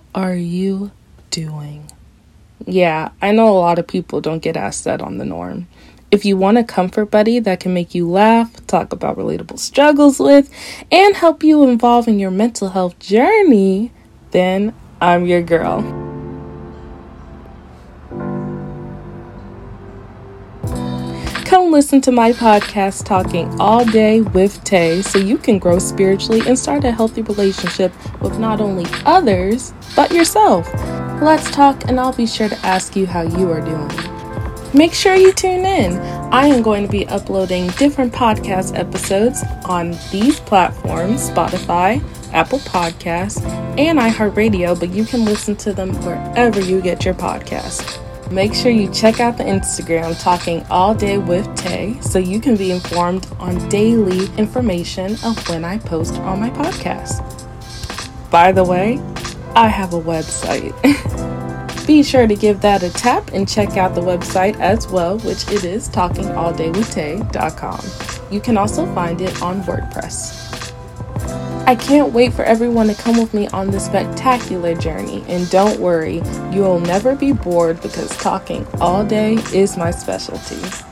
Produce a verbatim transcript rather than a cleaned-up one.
are you doing? Yeah, I know a lot of people don't get asked that on The Norm. If you want a comfort buddy that can make you laugh, talk about relatable struggles with, and help you evolve in your mental health journey, then I'm your girl. Come listen to my podcast, Talking All Day with Tay, so you can grow spiritually and start a healthy relationship with not only others, but yourself. Let's talk, and I'll be sure to ask you how you are doing. Make sure you tune in. I am going to be uploading different podcast episodes on these platforms, Spotify, Apple Podcasts, and iHeartRadio, but you can listen to them wherever you get your podcast. Make sure you check out the Instagram, Talking All Day with Tay, so you can be informed on daily information of when I post on my podcast. By the way, I have a website. Be sure to give that a tap and check out the website as well, which it is talking all day with tay dot com. You can also find it on WordPress. I can't wait for everyone to come with me on this spectacular journey, and don't worry, you'll never be bored because talking all day is my specialty.